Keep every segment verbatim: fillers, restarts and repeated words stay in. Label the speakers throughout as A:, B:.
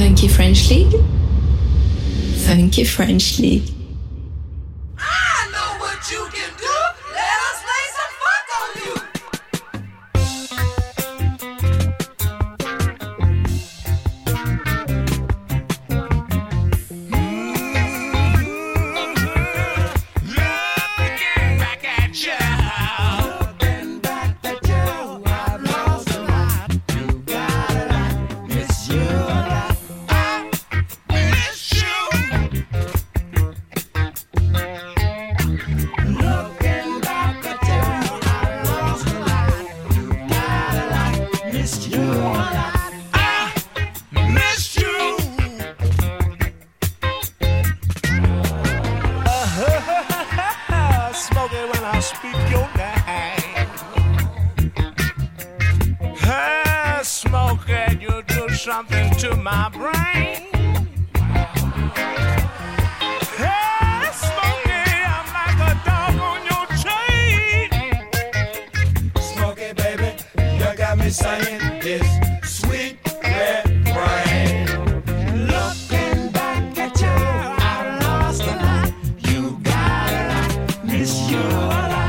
A: Funky French League. Funky French League.
B: I know what you can do. Let us lay some funk on you.
C: Something to my brain. Hey, Smokey, I'm like a dog on your chain.
D: Smokey, baby, you got me saying this sweet red rain. Looking back at you, I lost a lot. You got a lot, miss you a lot.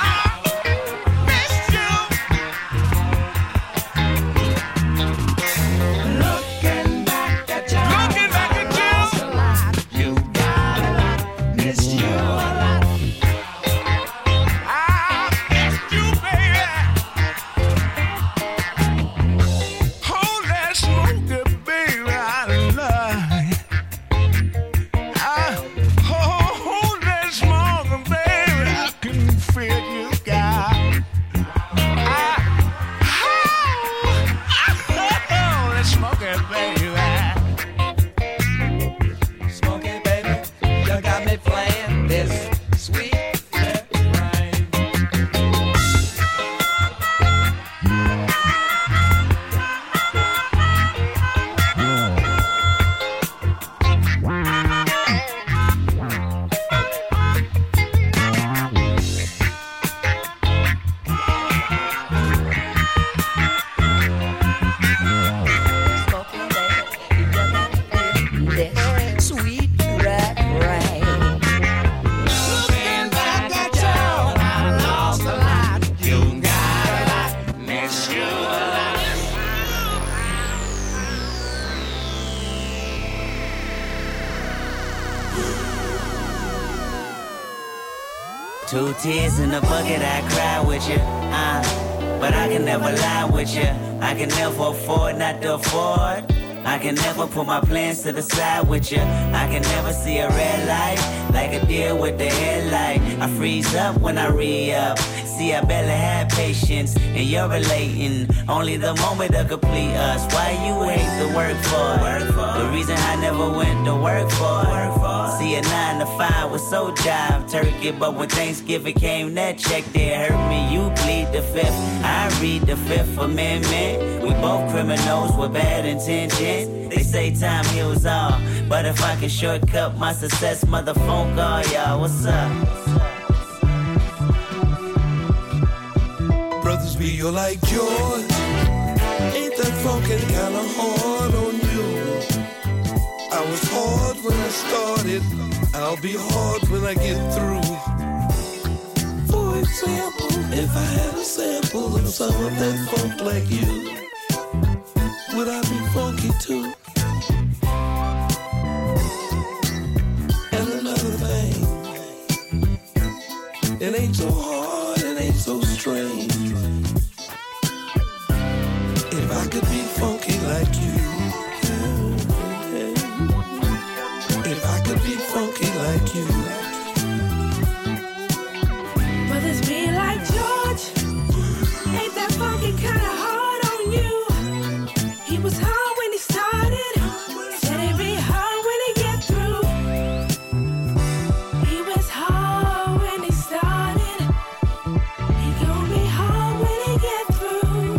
E: Two tears in a bucket, I cry with you. Uh, but I can never lie with you. I can never afford not to afford. I can never put my plans to the side with you. I can never see a red light like a deer with the headlight. I freeze up when I re-up. See, I barely have patience, and you're relating. Only the moment to complete us. Why you hate the work for? The reason I never went to work for. See, a nine to five was so jive turkey, but when Thanksgiving came, that check there hurt me. You plead the fifth, I read the Fifth Amendment. We both criminals with bad intentions. They say time heals all, but if I can shortcut my success, mother phone call, y'all, what's up?
D: Brothers, we are like yours. Ain't that funkin' kinda hard on you? I was hard when I started, I'll be hard when I get through. For example, if I had a sample of some of that funk like you, would I be funky too? And another thing, it ain't so hard, it ain't so strange. If I could be funky like you, if I could be funky like you.
F: Brothers be like George, ain't that funky kinda hard on you? He was hard when he started, said it'd be hard when he get through. He was hard when he started, he gon' be hard when he get through.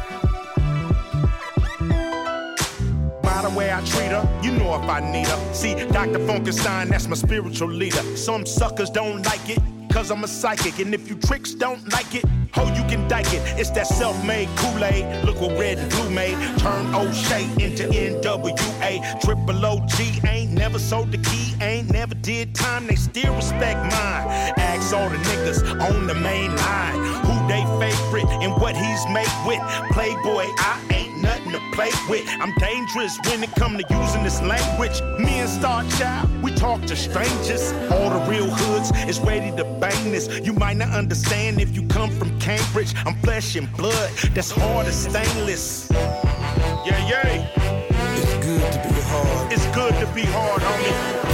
C: By the way I treat her, you know if I need her. See, Doctor Funkenstein, that's my spiritual leader. Some suckers don't like it, cause I'm a psychic. And if you tricks don't like it, Ho, you can dike it. It's that self-made Kool-Aid. Look what red and blue made. Turn O'Shea into N W A. Triple O G ain't never sold the key. Ain't never did time. They still respect mine. Ask all the niggas on the main line who they favorite and what he's made with. Playboy, I ain't nothing to play with. I'm dangerous when it come to using this language. Me and Star Child, we talk to strangers. All the real hoods is ready to bang this. You might not understand if you come from Cambridge. I'm flesh and blood, that's hard as stainless. Yeah, yeah.
D: It's good to be hard.
C: It's good to be hard, homie.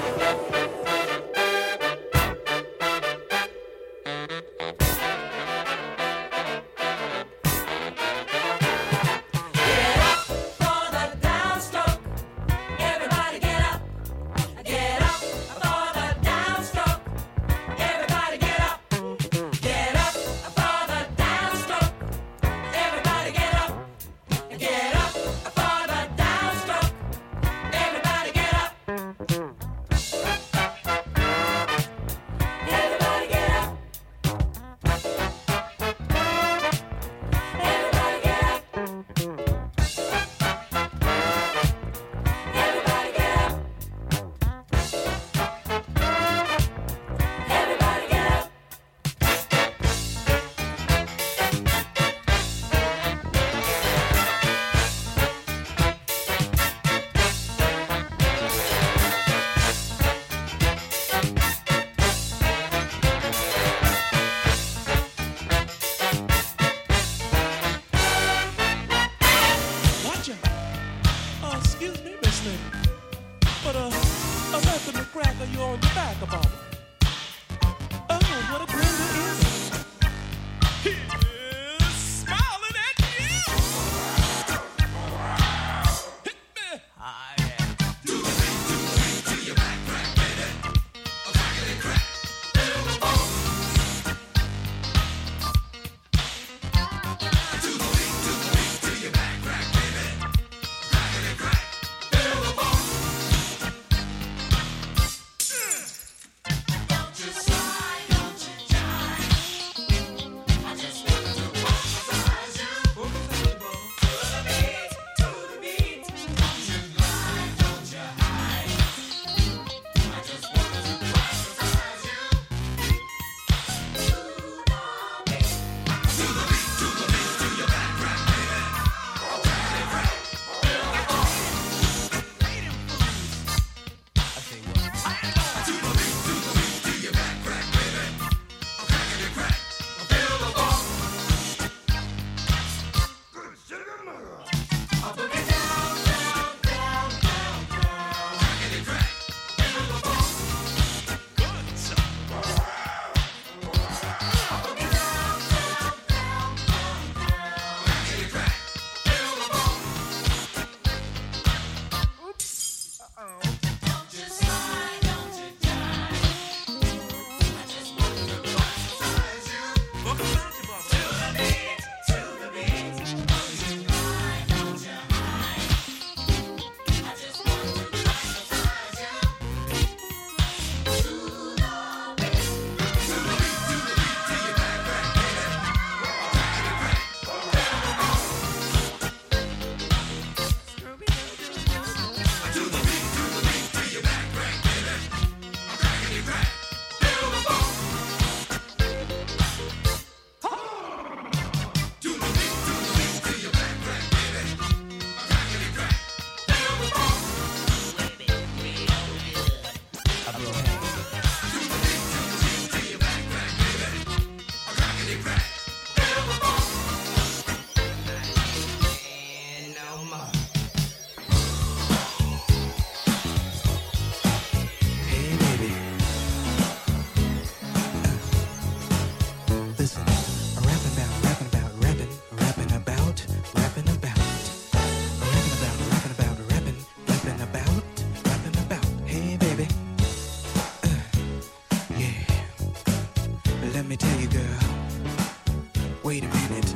G: Wait a minute.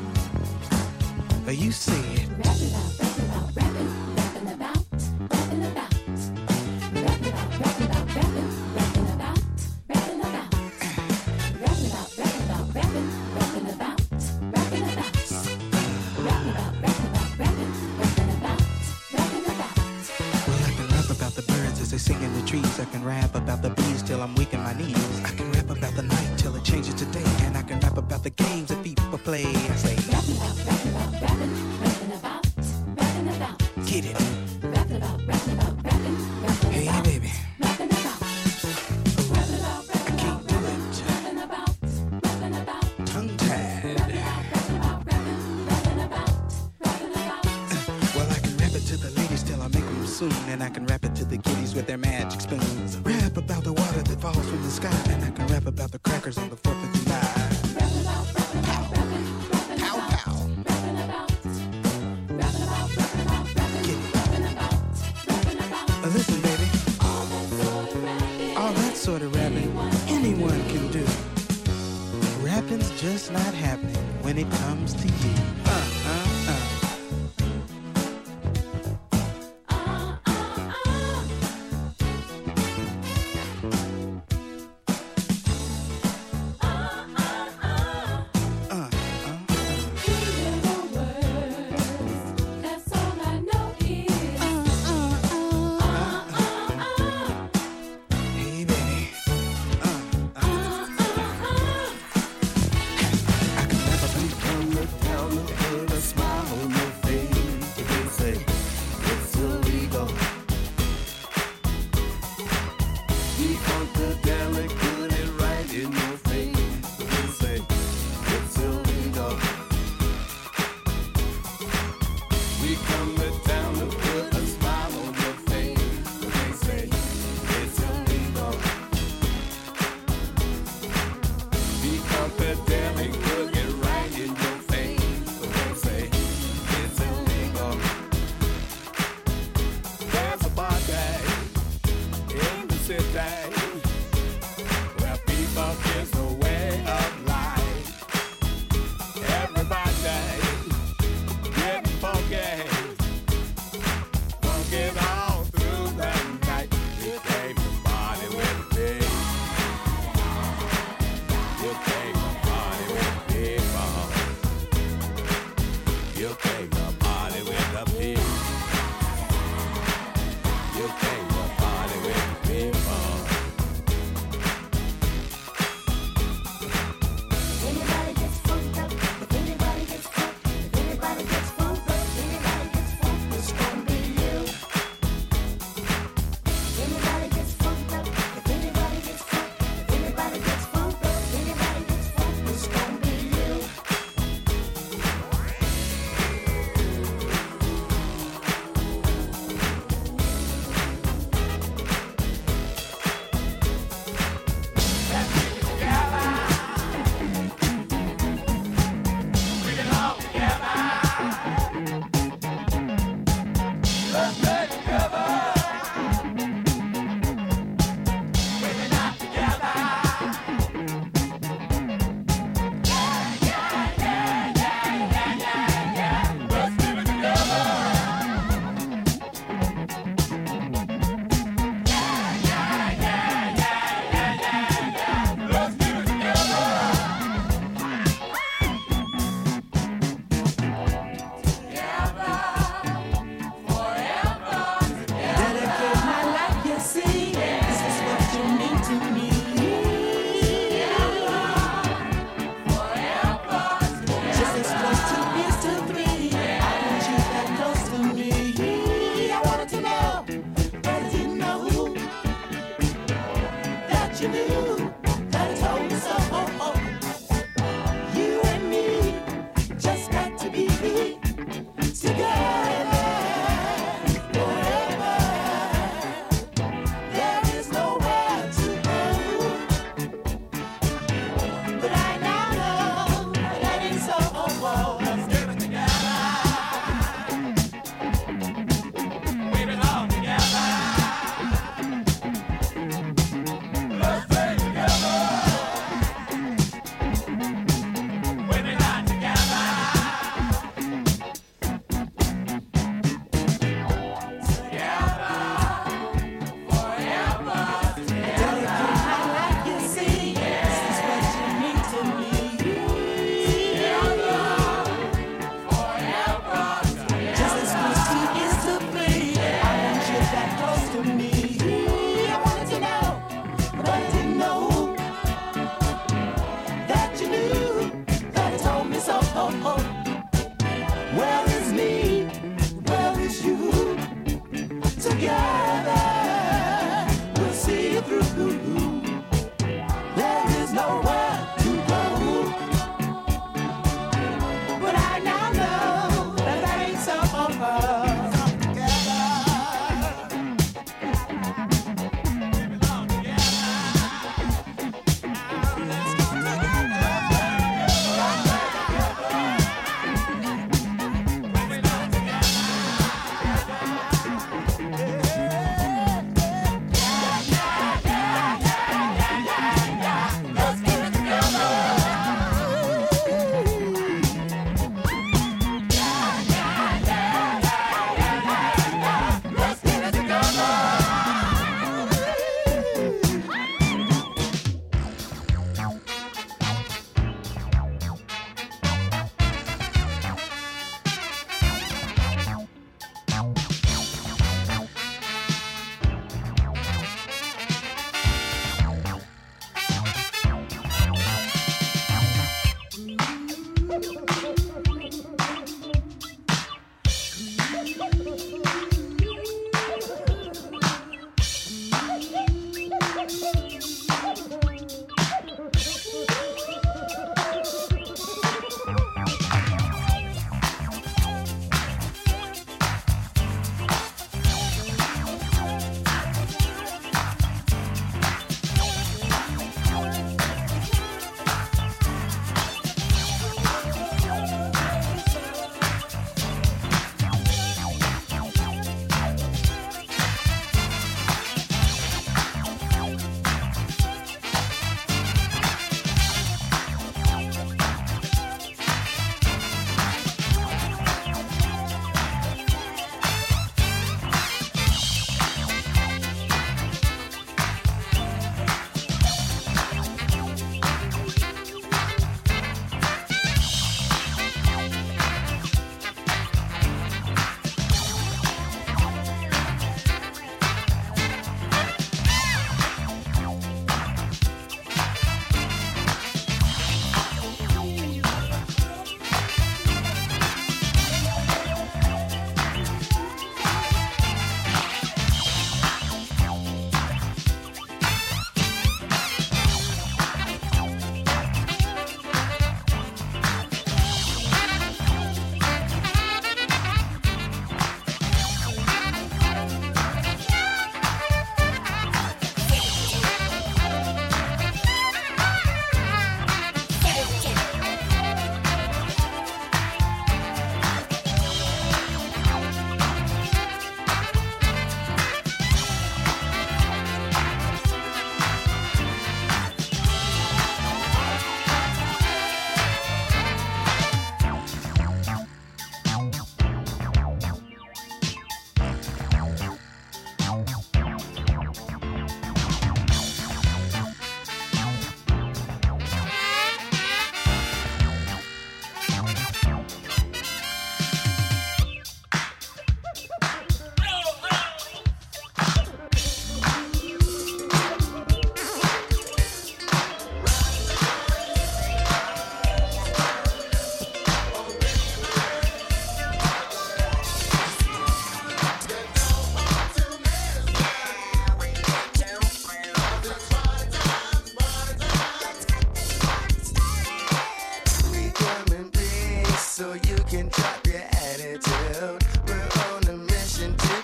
G: You said
F: Rap it out, rap it out, rapping, rapping about, rapping about. Rap it out, rap it out, rapping, rapping about, rapping about. Rap it out, rap it out, rapping, rapping about,
G: they sing in the trees. I can rap about the bees till I'm weak in my knees. I can rap about the night till it changes to day. And I can rap about the games that people play. I say,
F: Rapping about, rapping about, rapping, rapping about, rapping about.
G: get it.
F: Rapping about, rapping about, rapping, rapping
G: Hey,
F: about.
G: baby.
F: Rapping about. Rapping about, rapping
G: I can't
F: about,
G: do
F: rapping,
G: it.
F: rapping about, rapping about.
G: Tongue tied.
F: Rapping about, rapping about, rapping, rapping about, rapping about.
G: Well, I can rap it to the ladies till I make them soon. And I can rap it to the kiddies with their magic spoons. Rap about the water that falls from the sky. And I can rap about the crackers on the fourth of July.
F: Rapping about, rapping about, rapping, rapping
G: Pow,
F: about.
G: pow.
F: Rapping about. Rapping about, rapping about, rapping,
G: Get it.
F: rapping about, rapping about.
G: Uh, Listen, baby,
F: All that sort of rapping.
G: all that sort of rapping anyone can do. Rapping's just not happening when it comes to you. Uh, uh, uh. Uh, uh,
F: That's all I know is.
G: hey, baby. Uh, uh. I can rap about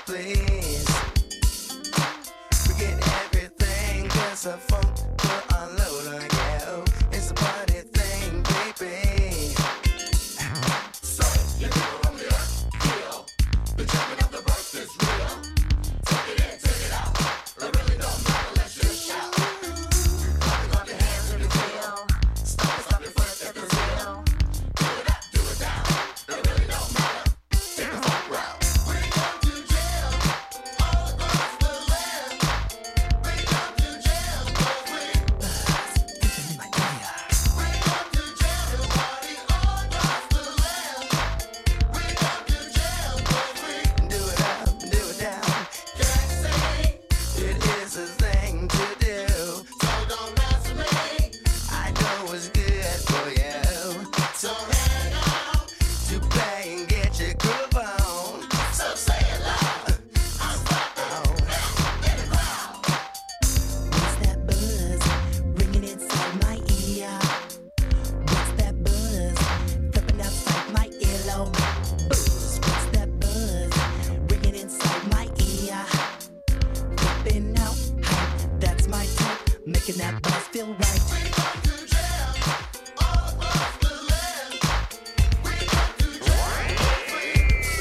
H: please. Forget everything, just a phone to unload on you. It's a party thing, baby. So, you people on the earth, feel the jumping of the birth is real. Take it in, take it out. It really don't matter, let's just shout. Clapping up your hands in the tail. Stop it, stop your foot if it's real. Do it up, do it down. It really don't matter. Take the fuck route. We come to jail all across the land. We come to jail 'cause we. We come to jail to party all across the land. We come to jail 'cause we do it up, do it down. Can't say it is a thing to do, so don't mess with me. I know what's good for you, so hang on to play and get your groove on. So say it loud. I'm popping in the crowd.
I: What's that buzz ringing inside my ear? What's that buzz thumping outside my earlobe? Buzz, what's that buzz ringing inside my ear? Flipping out, hype, that's my type, making that buzz feel right.
H: We come to jail all across the land. We come to jail for free.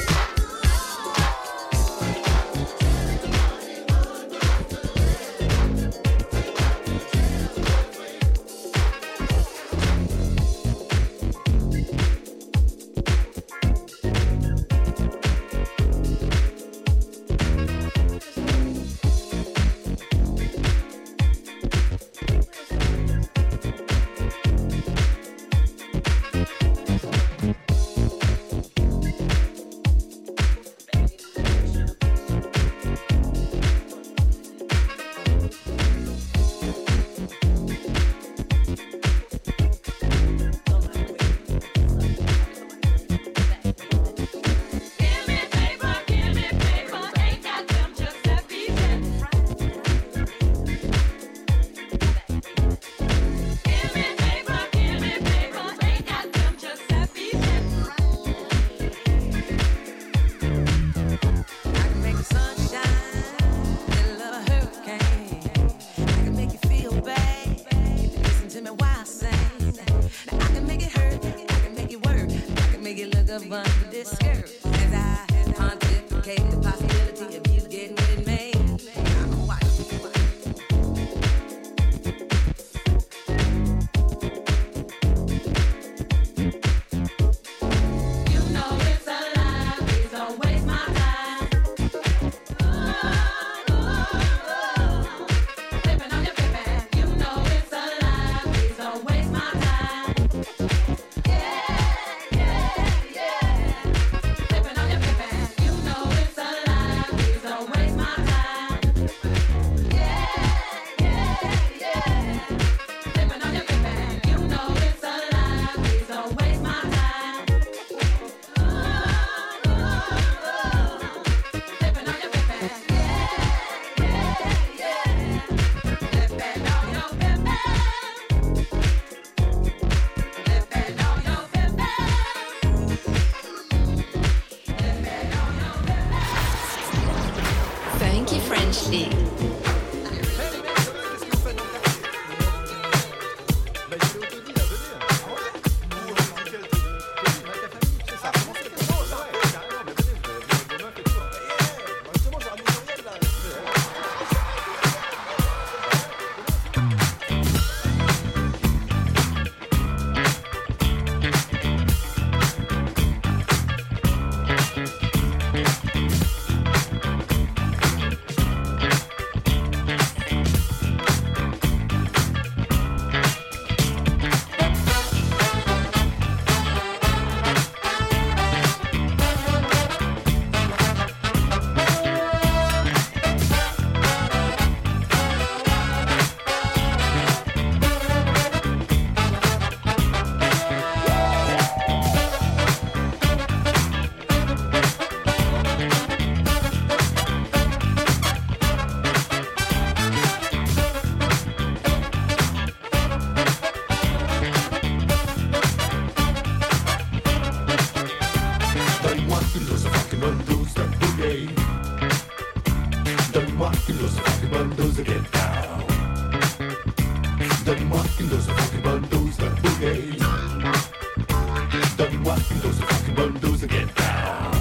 F: Give me paper, give me paper, ain't got them Giuseppe's yet. Give me paper, give me paper, ain't got them Giuseppe's yet. I can make the sun shine, middle of a hurricane. I can make you feel bad, if you listen to me while I sing. I can make it hurt, I can make it work, I can make it look up under this skirt. As I pontificate the possibility of you getting with me. I'm a wife. You know it's a lie, please don't waste my time. Flipping on your baby, you know it's a lie, please don't waste my time. Yeah, yeah, yeah. Flipping on your baby, you know it's a lie, please don't waste my time. Yeah, yeah, yeah. Flipping on your baby, you know it's a lie, please don't waste my time. Flipping on your baby, yeah, yeah, yeah. Flipping on your baby. Flipping on your baby. Flipping on your baby.
A: Funky French League.
D: walking those funky bundles to get down. Done walking those funky bundles to boogie. Done walking those funky bundles to get down.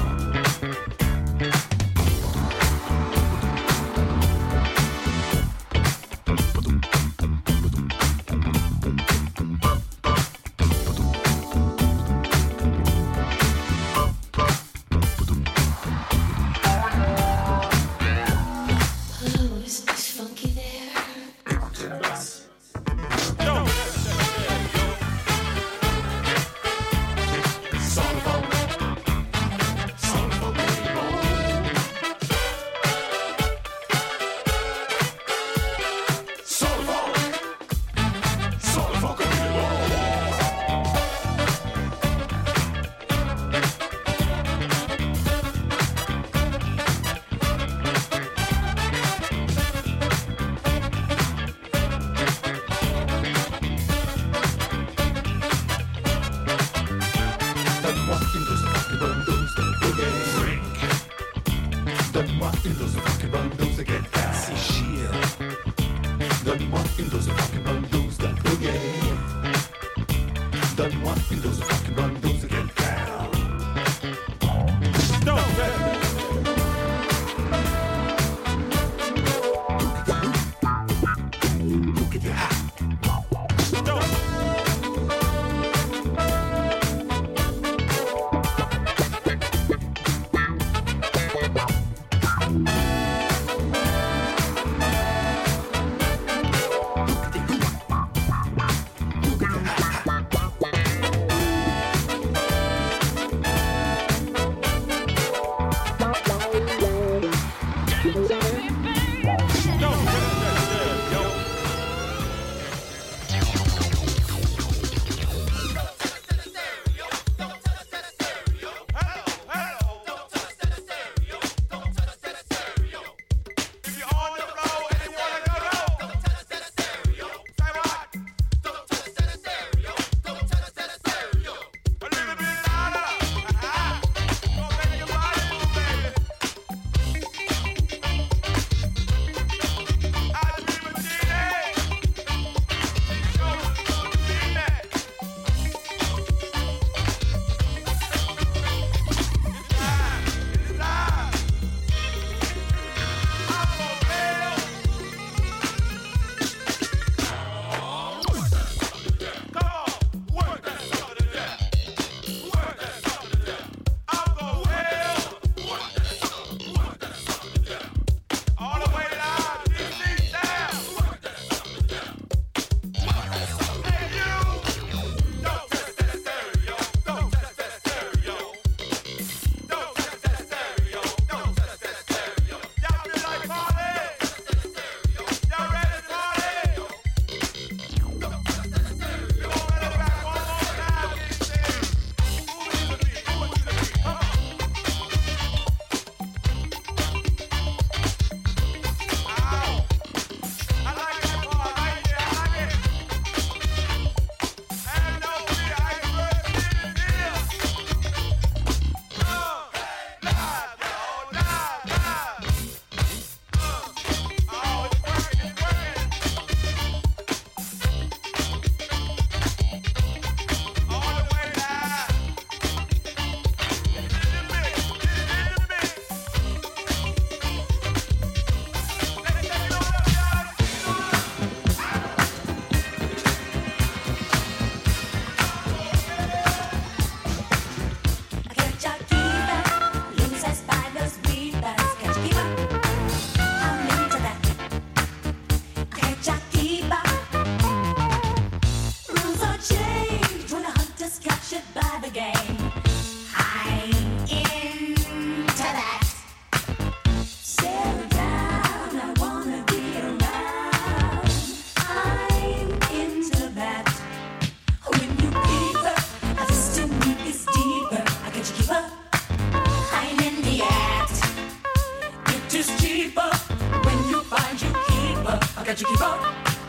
J: Can't you keep up?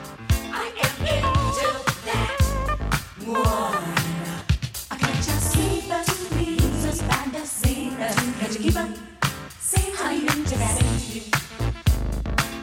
J: I am into that one. I can't just keep up to me, just find a singer. Can't you keep up? Say I'm into that.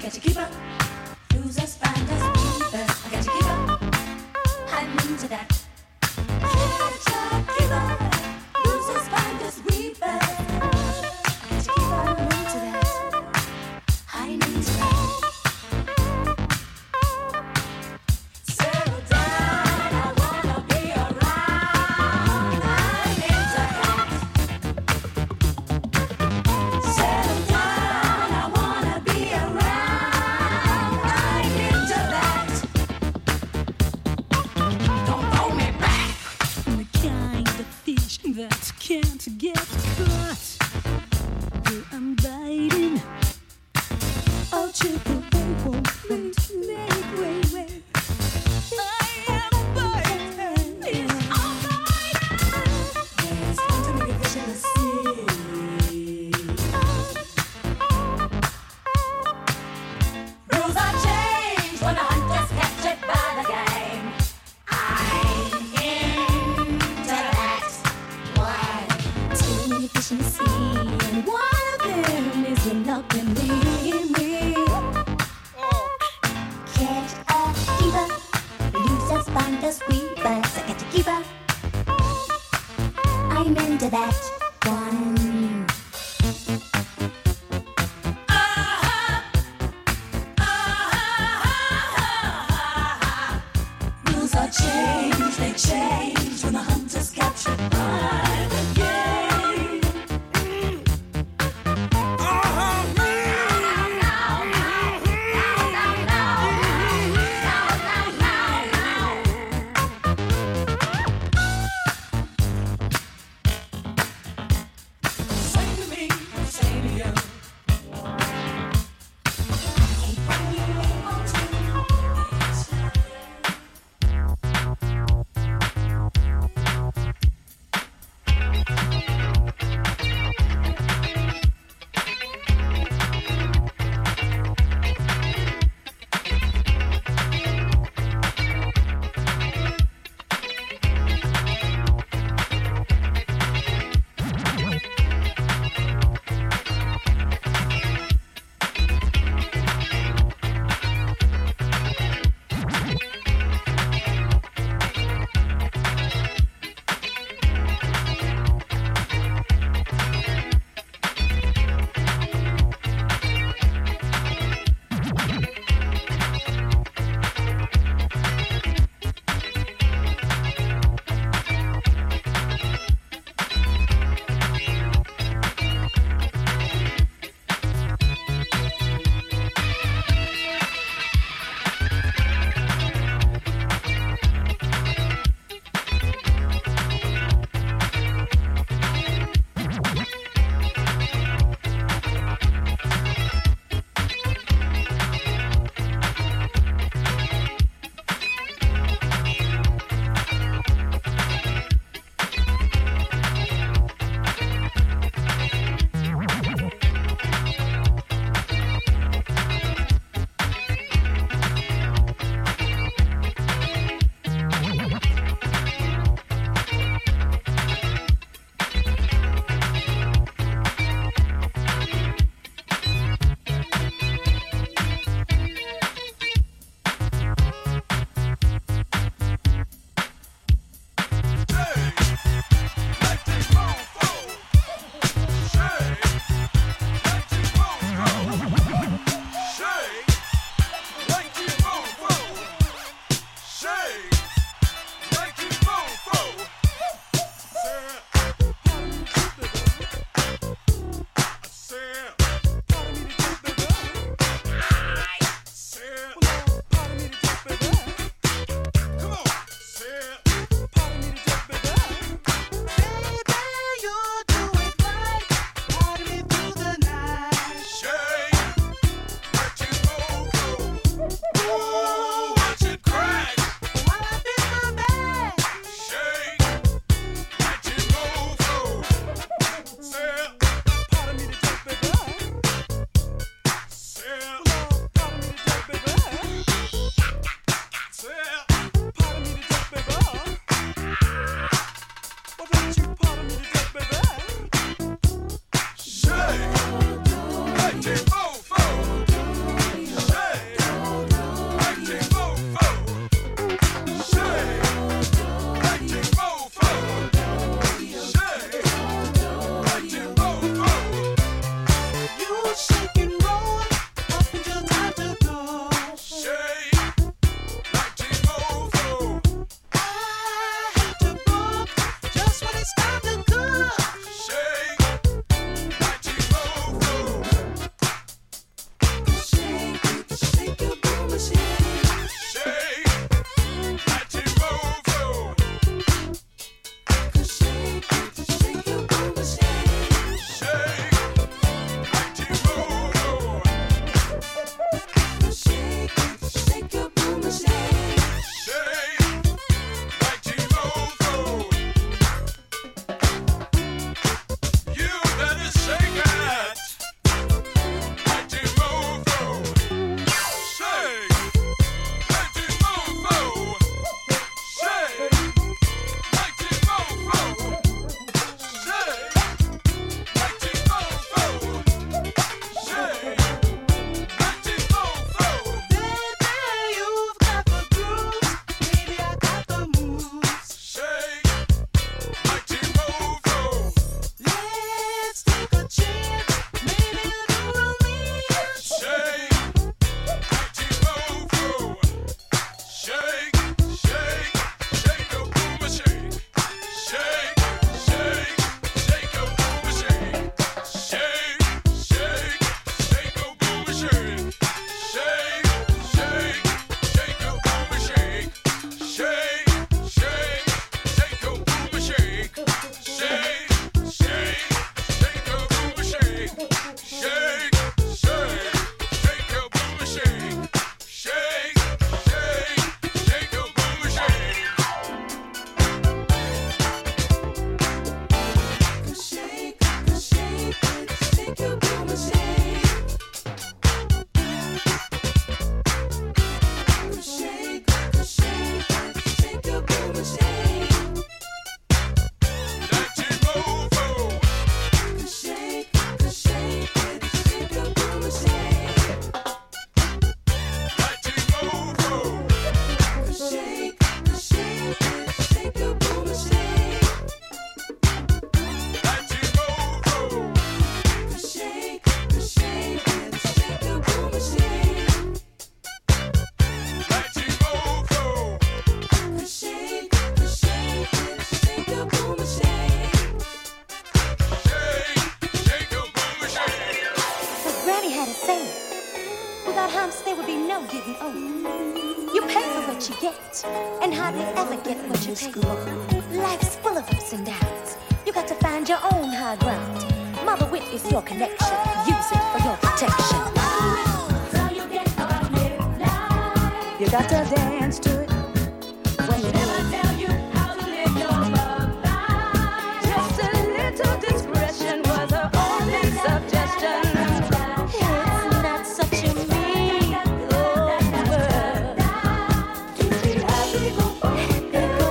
K: Daddy had a saying. Without humps, there would be no getting old. You pay for what you get, and hardly ever get what you pay for. Life's full of ups and downs. You got to find your own high ground. Mother Wit is your connection. Use it for your protection.
J: So you get about live life.
K: You got to dance to it. When you
J: Never tell you how to live your love life.
K: just a little discretion was her only suggestion. It's not such a mean word to be happy, go happy, go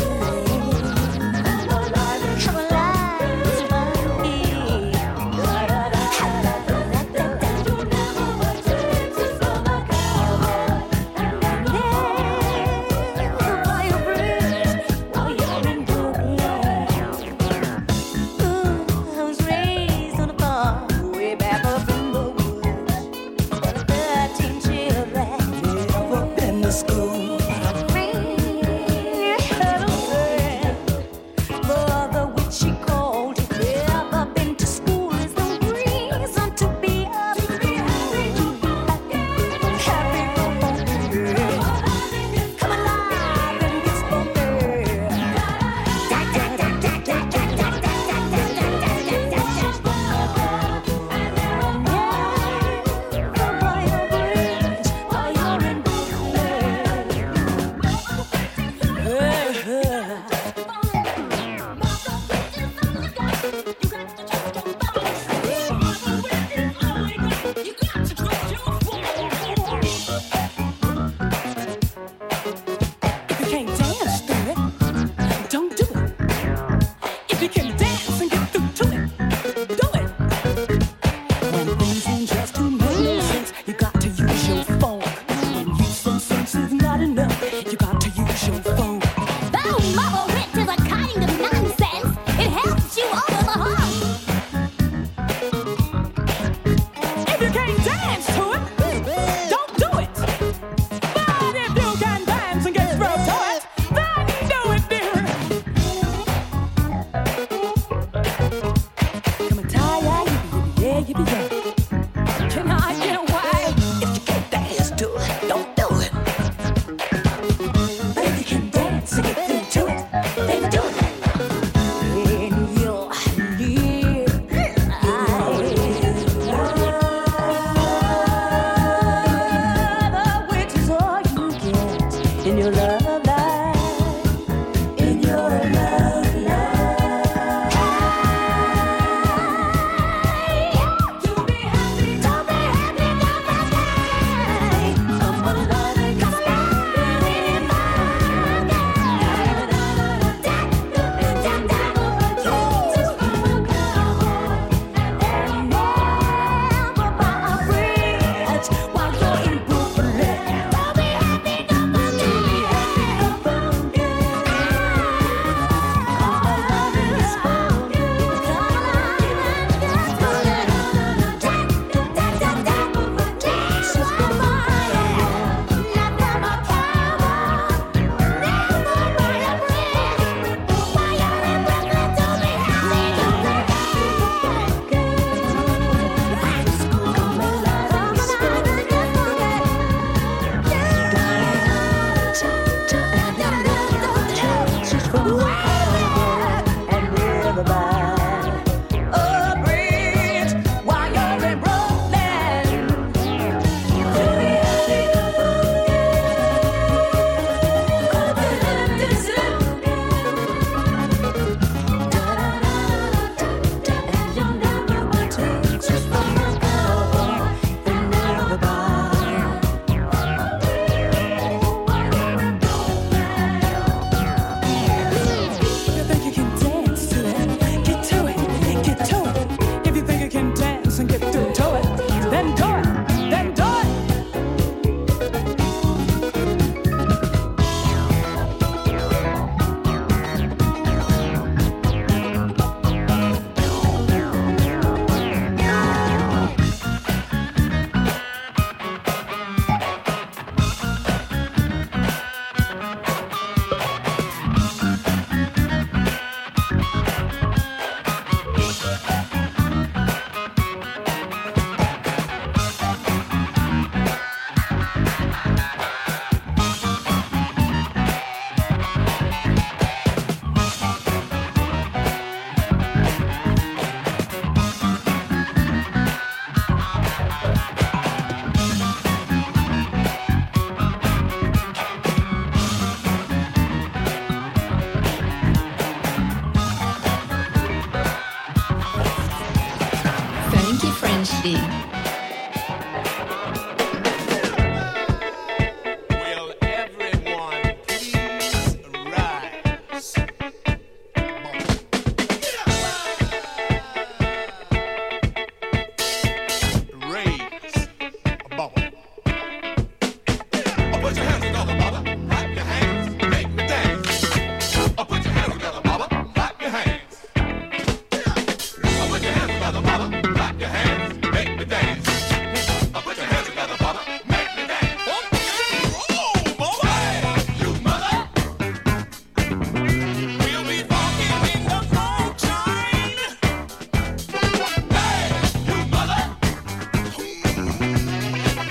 K: come alive, come alive, it's funny.
J: You never were to from a cowboy.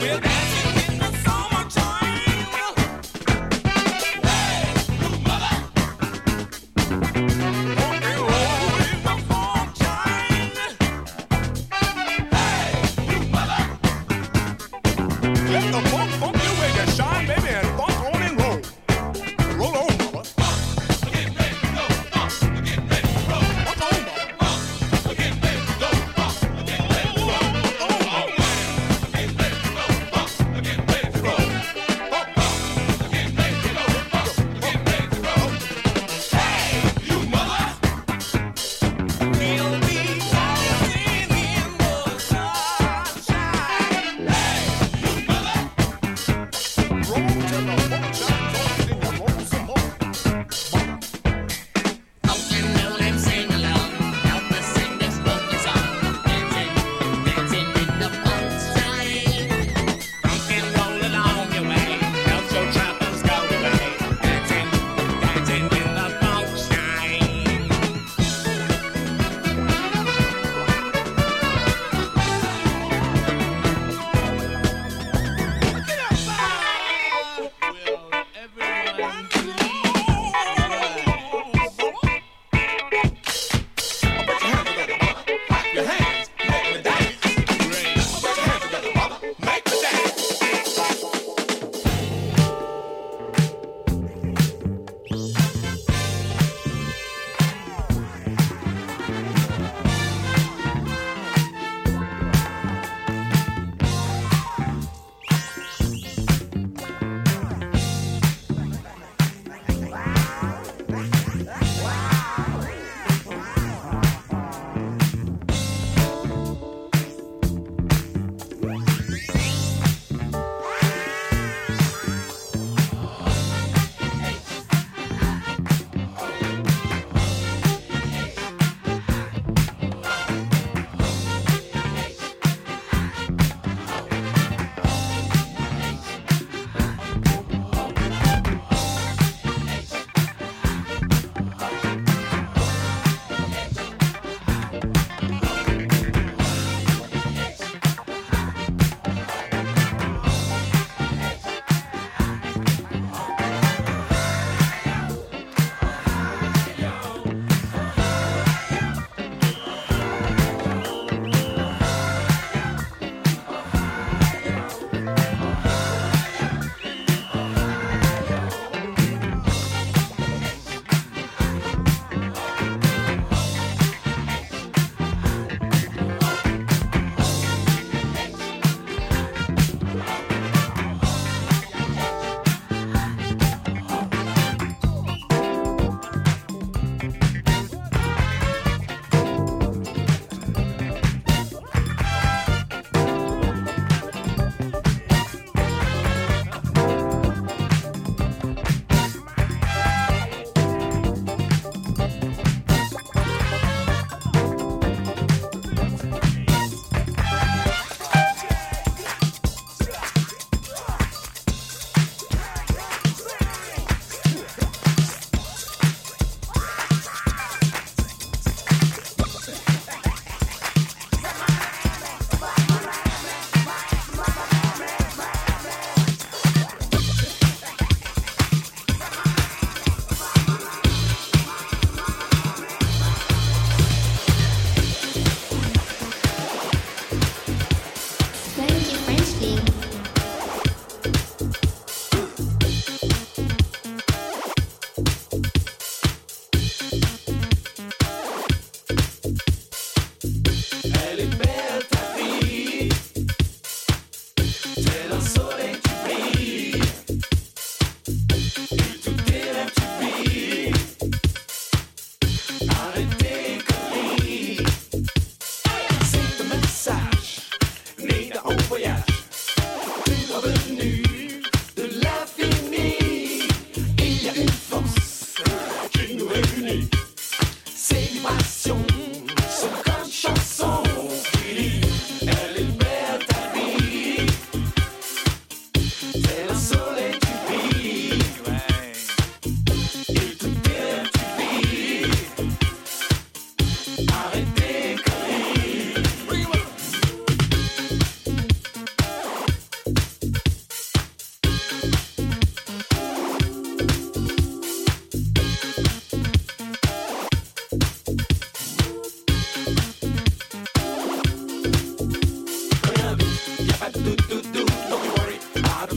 L: We'll be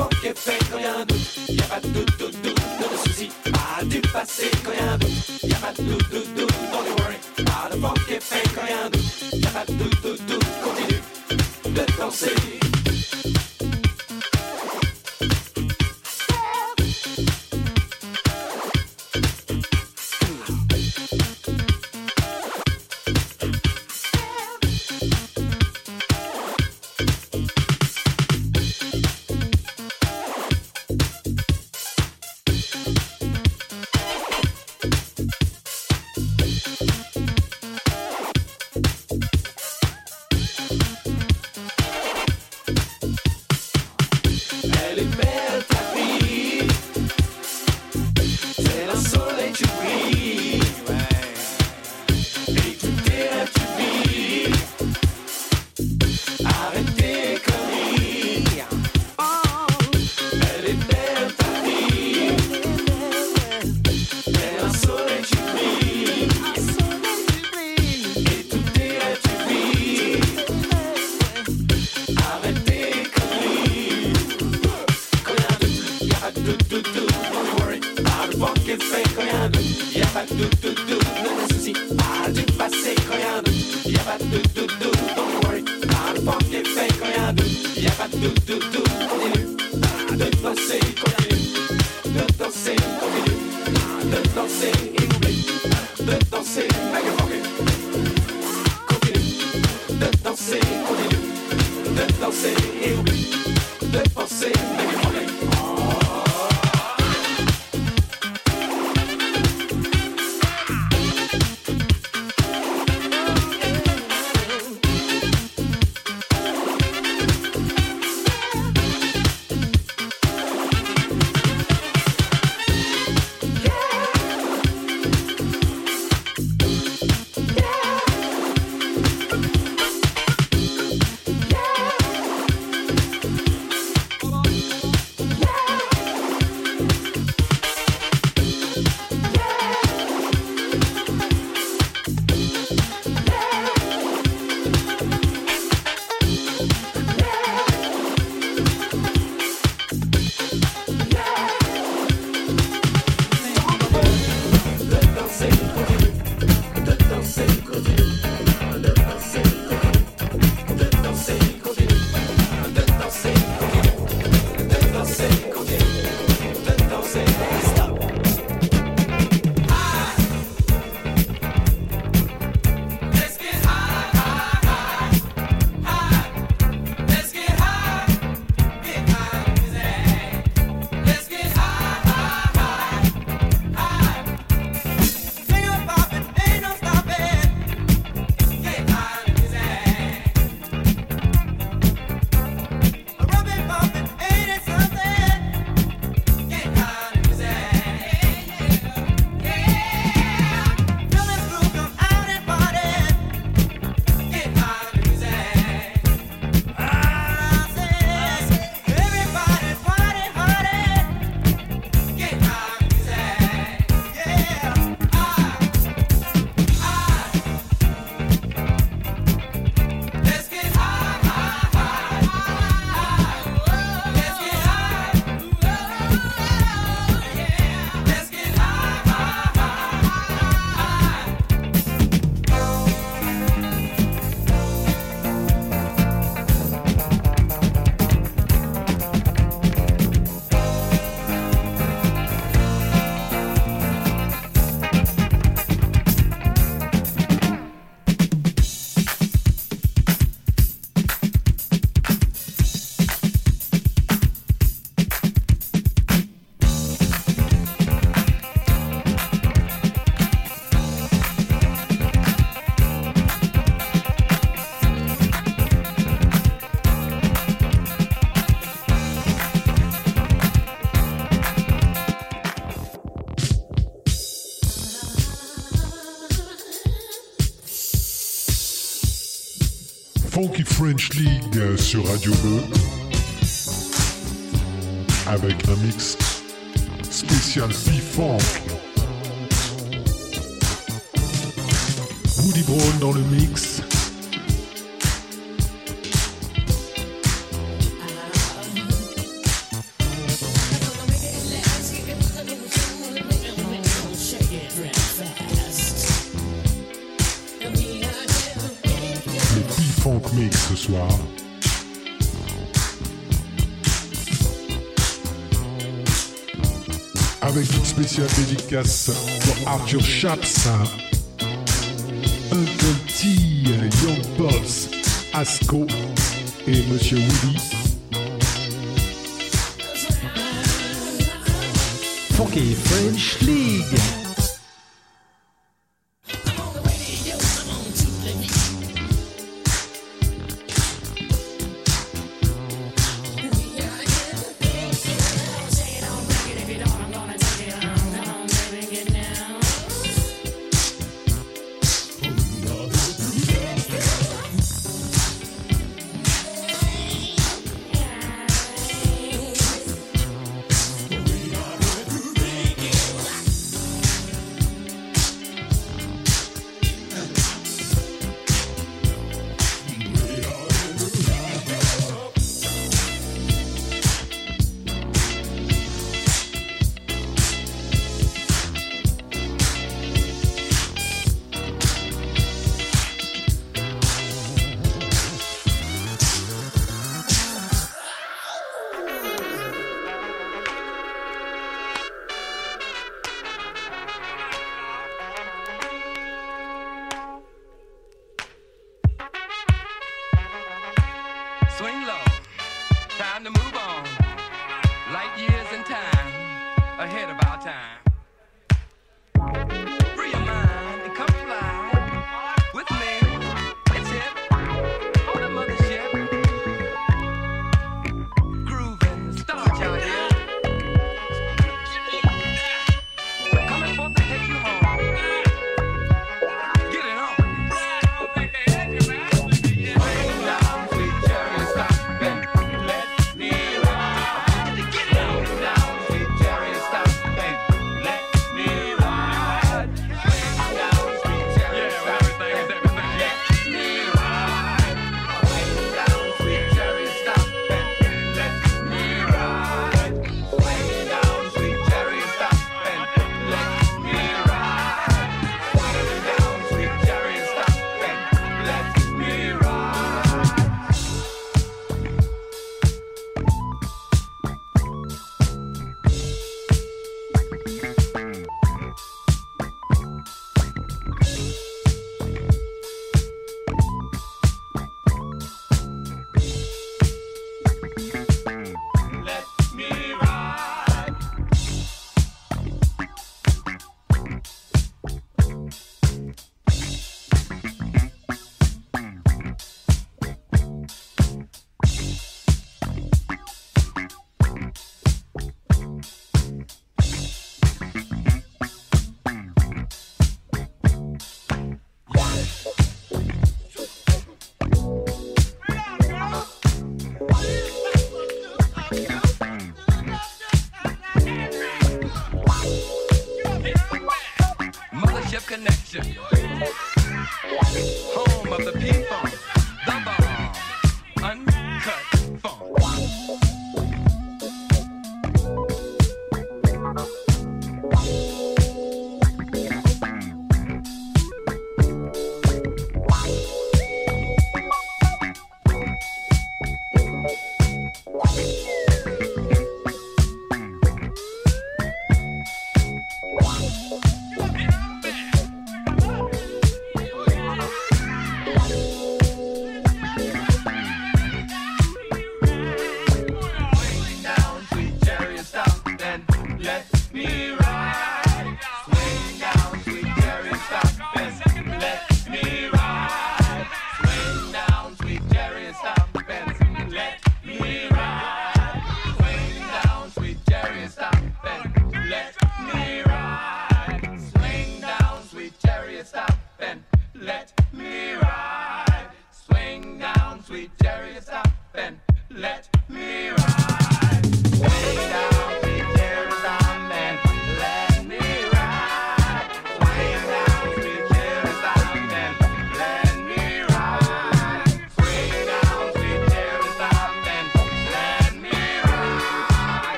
D: funk est fait quand y'a un doute. Y'a pas de doute, doute, doute, de soucis. Pas du passé quand y'a un doute. Y'a pas de doute, doute, doute, don't you worry. Pas de funk est fait quand y'a un doute. Y'a pas de doute, doute, doute, continue de danser.
L: Funky French League sur Radio Beu avec un mix spécial P-Funk. Woody Brown dans le mix. ce soir. Avec une spéciale dédicace pour Arthur Chaps, Uncle T, Young Boss, Asco et Monsieur Willy.
M: Funky French League.
N: Swing low, time to move on. Light years in time, ahead of our time. Free your mind and come fly with me. It's hip on the mothership. Grooving, start y'all here. Coming forth to take you home. Get it on. Rain down, sweet cherry, stop and let me ride.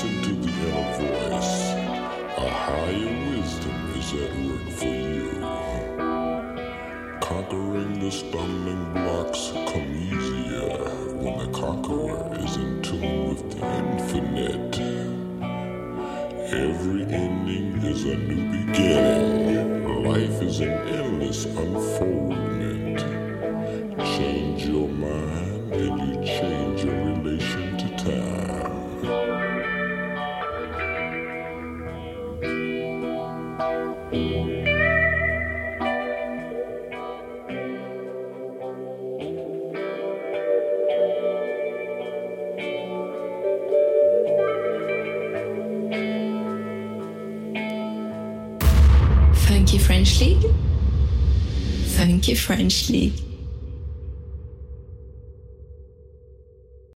O: Listen to the inner voice. A higher wisdom is at work for you. Conquering the stumbling blocks come easier when the conqueror is in tune with the infinite. Every ending is a new beginning. Life is an endless unfoldment. Change your mind and you change your relation to time.
A: Funky French League. Funky French League.